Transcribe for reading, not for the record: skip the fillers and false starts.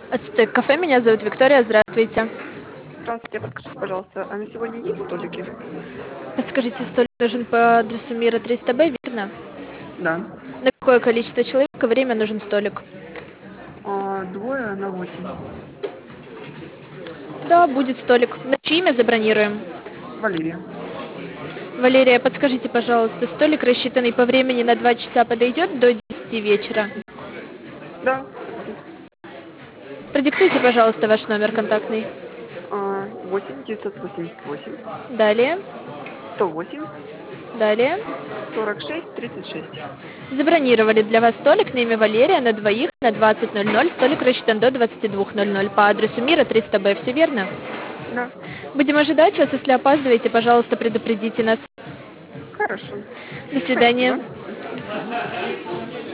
Ацтек кафе, меня зовут Виктория, здравствуйте. Здравствуйте, подскажите, пожалуйста, а на сегодня есть столики? Подскажите, столик нужен по адресу Мира 300Б, верно? Да. На какое количество человек и время нужен столик? Двое на 8. Да, будет столик. На чье имя забронируем? Валерия. Валерия, подскажите, пожалуйста, столик, рассчитанный по времени на 2 часа, подойдет до 10 вечера? Да, подходит. Продиктуйте, пожалуйста, ваш номер контактный. 8 988 Далее, 108 далее. 46 36. Забронировали для вас столик на имя Валерия на двоих на 20:00. Столик рассчитан до 22:00 по адресу Мира 300Б. Все верно? Да, Будем ожидать вас. Если опаздываете, пожалуйста, предупредите нас. хорошо. До свидания. Спасибо. До свидания.